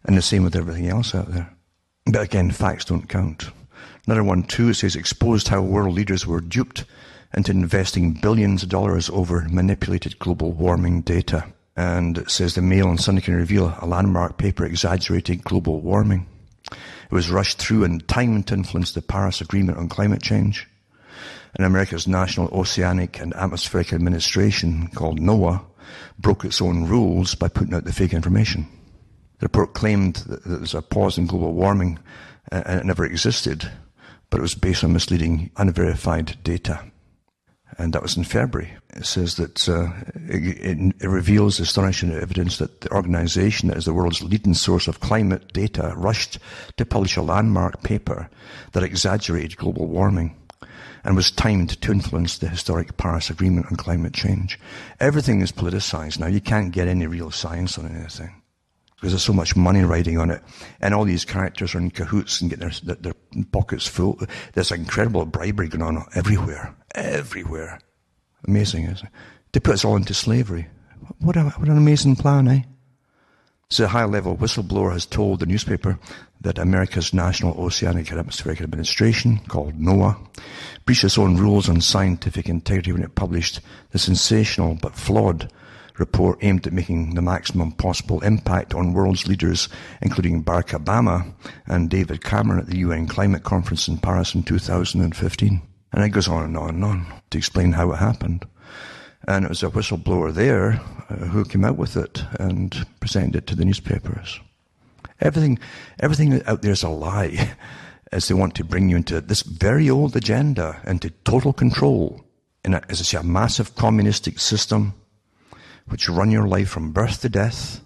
And the same with everything else out there. But again, facts don't count. Another one too, it says, exposed how world leaders were duped into investing billions of dollars over manipulated global warming data. And it says the Mail on Sunday can reveal a landmark paper exaggerating global warming. It was rushed through and timed to influence the Paris Agreement on climate change. And America's National Oceanic and Atmospheric Administration, called NOAA, broke its own rules by putting out the fake information. The report claimed that there was a pause in global warming uh, and it never existed, but it was based on misleading, unverified data. And that was in February. It says that uh, it, it reveals astonishing evidence that the organization that is the world's leading source of climate data rushed to publish a landmark paper that exaggerated global warming and was timed to influence the historic Paris Agreement on climate change. Everything is politicized now. You can't get any real science on anything because there's so much money riding on it. And all these characters are in cahoots and get their, their pockets full. There's incredible bribery going on everywhere. Everywhere. Amazing, isn't it? They put us all into slavery. What, a, what an amazing plan, eh? So a high-level whistleblower has told the newspaper that America's National Oceanic and Atmospheric Administration, called NOAA, breached its own rules on scientific integrity when it published the sensational but flawed report aimed at making the maximum possible impact on world's leaders, including Barack Obama and David Cameron at the U N Climate Conference in Paris in two thousand fifteen. And it goes on and on and on to explain how it happened. And it was a whistleblower there uh, who came out with it and presented it to the newspapers. Everything, everything out there is a lie, as they want to bring you into this very old agenda, into total control, in a, as I say, a massive communistic system which run your life from birth to death.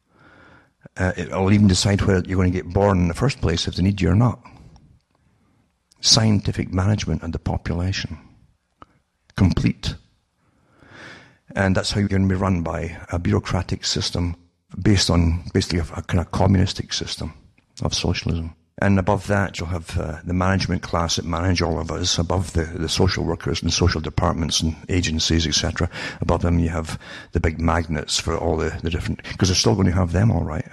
Uh, it'll even decide whether you're going to get born in the first place if they need you or not. Scientific management of the population. Complete. And that's how you're going to be run by a bureaucratic system based on basically a, a kind of communistic system of socialism. And above that, you'll have uh, the management class that manage all of us. Above the, the social workers and social departments and agencies, et cetera. Above them, you have the big magnets for all the, the different... Because they're still going to have them, all right.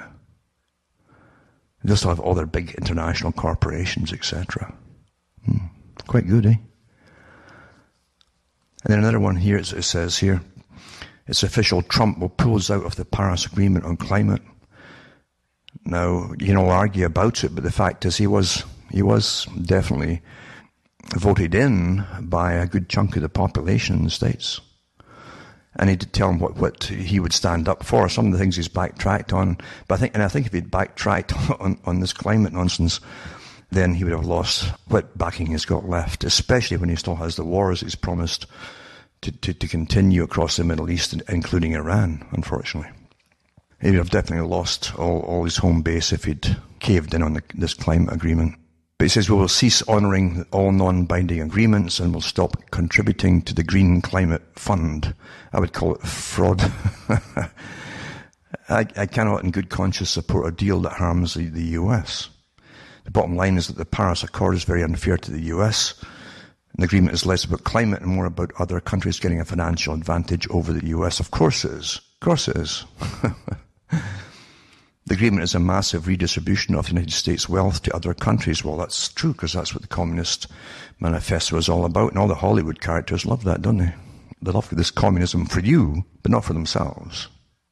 They'll still have all their big international corporations, et cetera. Hmm. Quite good, eh? And then another one here, it says here, it's official, Trump will pull us out of the Paris Agreement on climate. Now, you can all argue about it, but the fact is he was he was definitely voted in by a good chunk of the population in the States. And he did tell him what, what he would stand up for. Some of the things he's backtracked on. But I think, and I think if he'd backtracked on, on this climate nonsense, then he would have lost what backing he's got left, especially when he still has the wars he's promised to, to, to continue across the Middle East, including Iran, unfortunately. He would have definitely lost all, all his home base if he'd caved in on the, this climate agreement. But he says, we will cease honouring all non-binding agreements and will stop contributing to the Green Climate Fund. I would call it fraud. I, I cannot in good conscience support a deal that harms the, the U S. The bottom line is that the Paris Accord is very unfair to the U S. And the agreement is less about climate and more about other countries getting a financial advantage over the U S. Of course it is. Of course it is. The agreement is a massive redistribution of the United States wealth to other countries. Well, that's true, because that's what the Communist Manifesto is all about. And all the Hollywood characters love that, don't they? They love this communism for you, but not for themselves.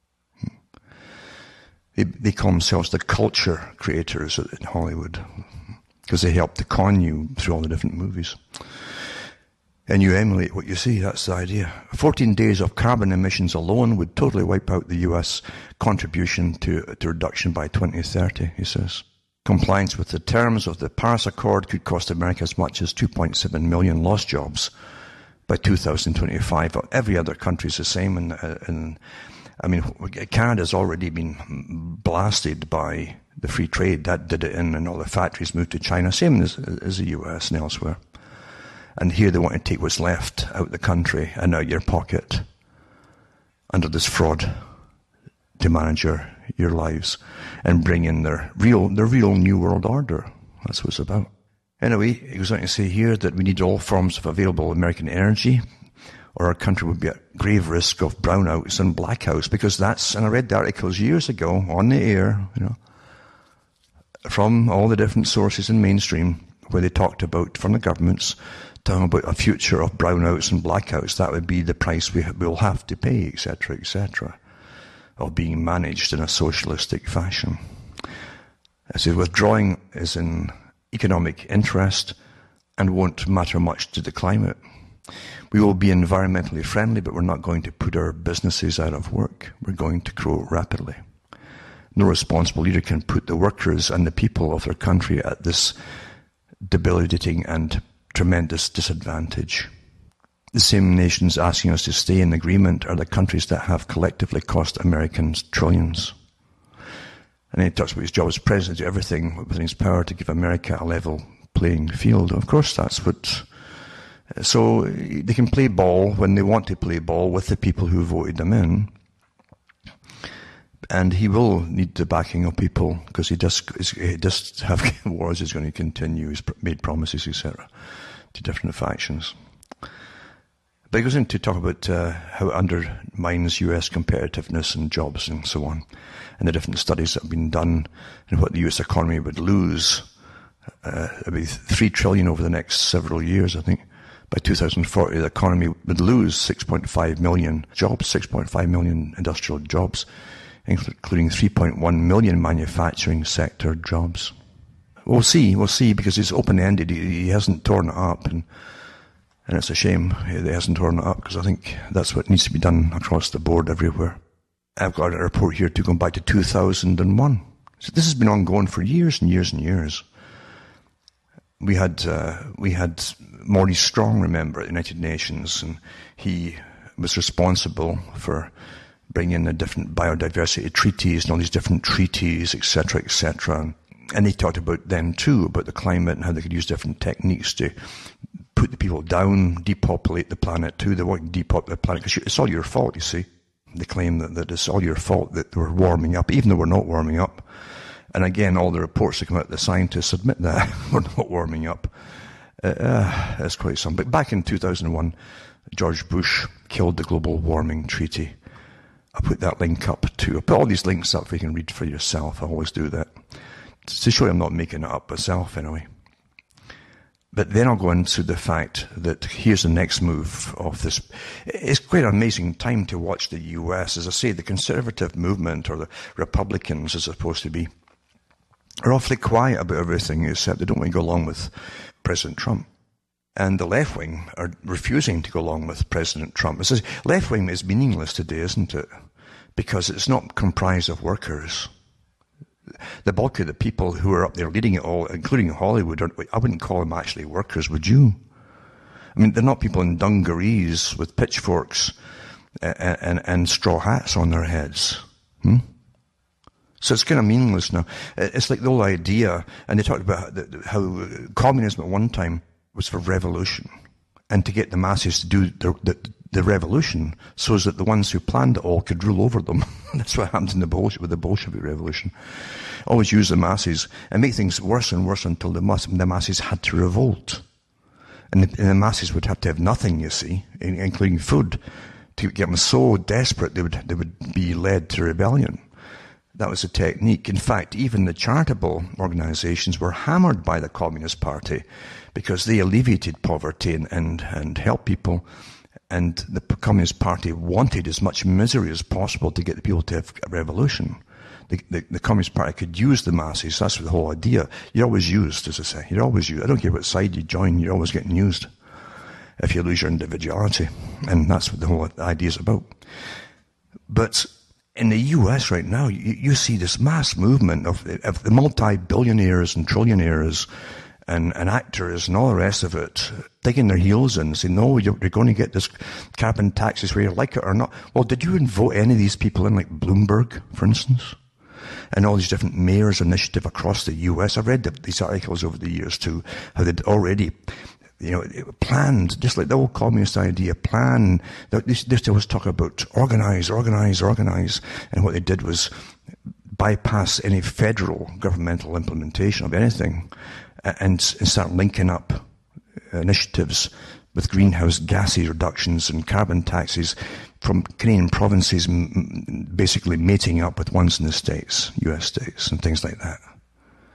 They, they call themselves the culture creators in Hollywood, because they help to con you through all the different movies. And you emulate what you see, that's the idea. fourteen days of carbon emissions alone would totally wipe out the U S contribution to, to reduction by twenty thirty, he says. Compliance with the terms of the Paris Accord could cost America as much as two point seven million lost jobs by two thousand twenty-five. Every other country is the same. And, and I mean, Canada's already been blasted by the free trade. That did it in, and all the factories moved to China, same as, as the U S and elsewhere. And here they want to take what's left out of the country and out of your pocket under this fraud to manage your, your lives and bring in their real, their real new world order. That's what it's about. Anyway, he goes on to say here that we need all forms of available American energy, or our country would be at grave risk of brownouts and blackouts, because that's, and I read the articles years ago on the air, you know, from all the different sources in mainstream where they talked about, from the governments, talking about a future of brownouts and blackouts. That would be the price we will have to pay, et cetera, et cetera, of being managed in a socialistic fashion. I said withdrawing is in economic interest and won't matter much to the climate. We will be environmentally friendly, but we're not going to put our businesses out of work. We're going to grow rapidly. No responsible leader can put the workers and the people of their country at this debilitating and tremendous disadvantage. The same nations asking us to stay in agreement are the countries that have collectively cost Americans trillions. And he talks about his job as president to do everything within his power to give America a level playing field. Of course, that's what... So they can play ball when they want to play ball with the people who voted them in. And he will need the backing of people because he does, he does have wars he's going to continue. He's made promises, et cetera, to different factions. But he goes in to talk about uh, how it undermines U S competitiveness and jobs and so on, and the different studies that have been done and what the U S economy would lose. Uh, it'd be three trillion dollars over the next several years, I think. By two thousand forty, the economy would lose six point five million jobs, six point five million industrial jobs, including three point one million manufacturing sector jobs. We'll see, we'll see, because it's open-ended. He, he hasn't torn it up, and, and it's a shame he hasn't torn it up, because I think that's what needs to be done across the board everywhere. I've got a report here to go back to two thousand one. So this has been ongoing for years and years and years. We had uh, we had Maurice Strong, remember, at the United Nations, and he was responsible for bringing in the different biodiversity treaties and all these different treaties, et cetera, et cetera. And they talked about then too about the climate and how they could use different techniques to put the people down, depopulate the planet too. They want to depopulate the planet because it's all your fault, you see. They claim that, that it's all your fault that we're warming up, even though we're not warming up. And again, all the reports that come out, the scientists admit that we're not warming up. Uh, uh, that's quite something. But back in two thousand one, George Bush killed the global warming treaty. I'll put that link up too. I'll put all these links up so you can read for yourself. I always do that. To show you I'm not making it up myself anyway. But then I'll go into the fact that here's the next move of this. It's quite an amazing time to watch the U S. As I say, the conservative movement, or the Republicans as opposed to be, are awfully quiet about everything, except they don't want to go along with President Trump. And the left wing are refusing to go along with President Trump. It says left wing is meaningless today, isn't it? Because it's not comprised of workers. The bulk of the people who are up there leading it all, including Hollywood, are, I wouldn't call them actually workers, would you? I mean, they're not people in dungarees with pitchforks and, and, and straw hats on their heads. Hmm? So it's kind of meaningless now. It's like the whole idea, and they talked about how communism at one time was for revolution, and to get the masses to do the, the, the revolution so that the ones who planned it all could rule over them. That's what happened in the Bolshevik, with the Bolshevik Revolution. Always use the masses and make things worse and worse until the, mass, the masses had to revolt. And the, and the masses would have to have nothing, you see, including food, to get them so desperate they would, they would be led to rebellion. That was a technique. In fact, even the charitable organizations were hammered by the Communist Party because they alleviated poverty and, and, and helped people. And the Communist Party wanted as much misery as possible to get the people to have a revolution. The, the, the Communist Party could use the masses. That's the whole idea. You're always used, as I say. You're always used. I don't care what side you join, you're always getting used if you lose your individuality. And that's what the whole idea is about. But in the U S right now, you, you see this mass movement of, of the multi-billionaires and trillionaires and, and actors and all the rest of it digging their heels in and saying, no, you're, you're going to get this carbon taxes whether you like it or not. Well, did you vote any of these people in, like Bloomberg, for instance? And all these different mayors' initiative across the U S. I've read the, these articles over the years too, how they'd already, you know, planned, just like the old communist idea, plan. They, they always talk about organize, organize, organize. And what they did was bypass any federal governmental implementation of anything and, and start linking up initiatives with greenhouse gases reductions and carbon taxes from Canadian provinces basically mating up with ones in the States, U S states, and things like that.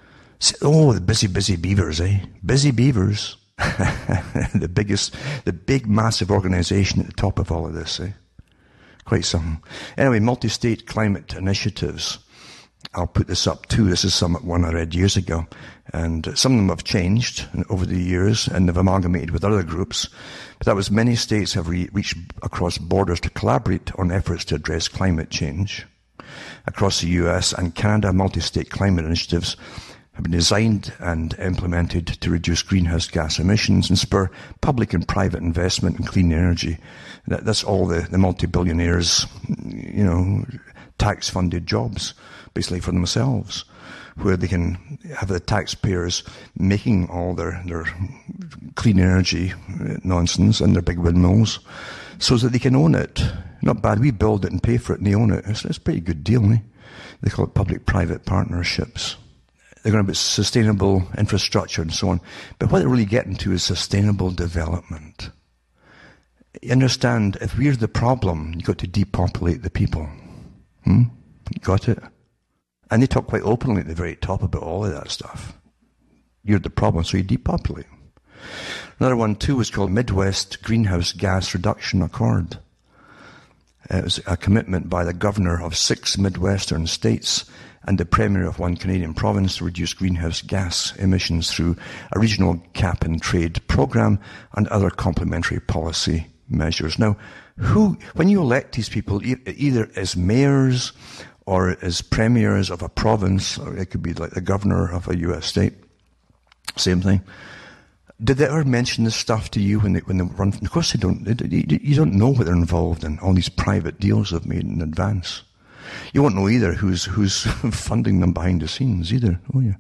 Oh, the busy, busy beavers, eh? Busy beavers. the biggest, the big, massive organization at the top of all of this, eh? Quite something. Anyway, multi-state climate initiatives. I'll put this up too. This is some one I read years ago. And some of them have changed over the years and they've amalgamated with other groups. But that was many states have re- reached across borders to collaborate on efforts to address climate change. Across the U S and Canada, multi-state climate initiatives have been designed and implemented to reduce greenhouse gas emissions and spur public and private investment in clean energy. That, that's all the, the multi-billionaires, you know, tax-funded jobs, basically for themselves, where they can have the taxpayers making all their, their clean energy nonsense and their big windmills so that they can own it. Not bad. We build it and pay for it and they own it. It's, it's a pretty good deal, eh? They call it public-private partnerships. They're going to be sustainable infrastructure and so on. But what they're really getting to is sustainable development. You understand, if we're the problem, you've got to depopulate the people. Hmm? You got it? And they talk quite openly at the very top about all of that stuff. You're the problem, so you depopulate. Another one, too, was called Midwest Greenhouse Gas Reduction Accord. It was a commitment by the governor of six Midwestern states and the premier of one Canadian province to reduce greenhouse gas emissions through a regional cap-and-trade program and other complementary policy measures. Now, who, when you elect these people, either as mayors or as premiers of a province, or it could be like the governor of a U S state, same thing. Did they ever mention this stuff to you when they when they run? Of course they don't. They, you don't know what they're involved in. All these private deals they've made in advance. You won't know either who's who's funding them behind the scenes either, will you?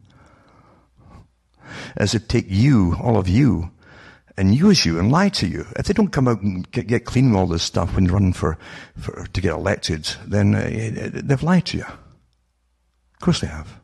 As it take you, all of you, and use you and lie to you. If they don't come out and get, get clean with all this stuff when running for, for to get elected, then uh, they've lied to you. Of course they have.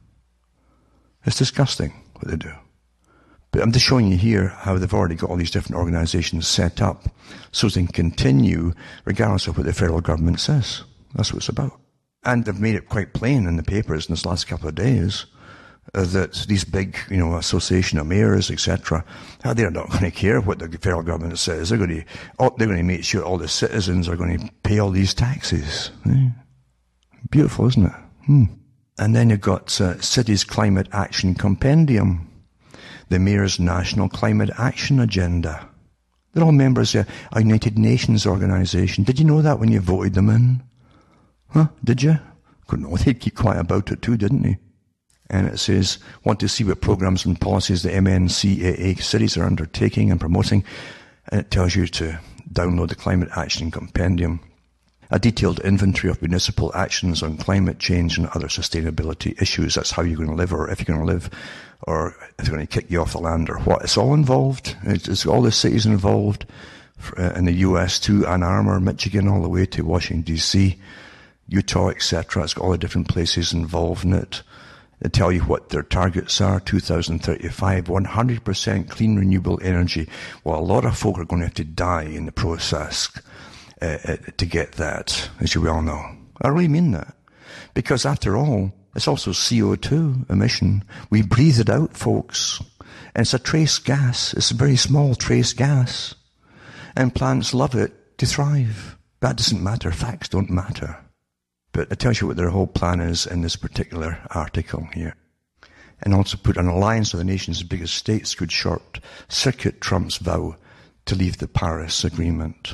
It's disgusting what they do. But I'm just showing you here how they've already got all these different organizations set up so they can continue regardless of what the federal government says. That's what it's about. And they've made it quite plain in the papers in this last couple of days uh, that these big, you know, association of mayors, et cetera, uh, they're not going to care what the federal government says. They're going to, oh, they're going to make sure all the citizens are going to pay all these taxes. Eh? Beautiful, isn't it? Hmm. And then you've got uh, Cities Climate Action Compendium, the Mayor's National Climate Action Agenda. They're all members of a United Nations organization. Did you know that when you voted them in? Huh? Did you? Couldn't know. They'd keep quiet about it too, didn't they? And it says, want to see what programs and policies the M N C A A cities are undertaking and promoting. And it tells you to download the Climate Action Compendium. A detailed inventory of municipal actions on climate change and other sustainability issues. That's how you're going to live, or if you're going to live, or if they're going to kick you off the land, or what. It's all involved. It's, it's all the cities involved uh, in the U S too, Ann Arbor, Michigan, all the way to Washington, D C, Utah, et cetera. It's got all the different places involved in it. They tell you what their targets are, two thousand thirty-five, one hundred percent clean renewable energy. Well, a lot of folk are going to have to die in the process uh, uh, to get that, as you well know. I really mean that. Because after all, it's also C O two emission. We breathe it out, folks. And it's a trace gas. It's a very small trace gas. And plants love it to thrive. That doesn't matter. Facts don't matter. But it tells you what their whole plan is in this particular article here. And also put an alliance of the nation's biggest states could short-circuit Trump's vow to leave the Paris Agreement.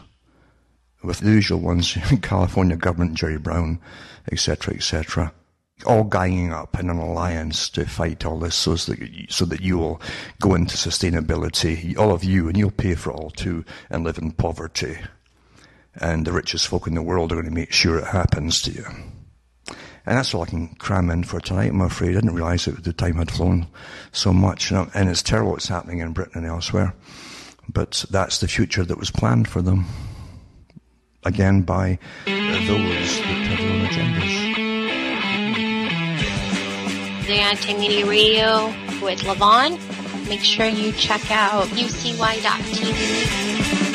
With the usual ones, California government, Jerry Brown, et cetera, et cetera. All ganging up in an alliance to fight all this so that, so that you will go into sustainability, all of you, and you'll pay for it all too, and live in poverty. And the richest folk in the world are going to make sure it happens to you. And that's all I can cram in for tonight, I'm afraid. I didn't realise that the time had flown so much. And it's terrible what's happening in Britain and elsewhere. But that's the future that was planned for them. Again, by those that have their own agendas. The Anti-Media Radio with Levon. Make sure you check out U C Y dot T V.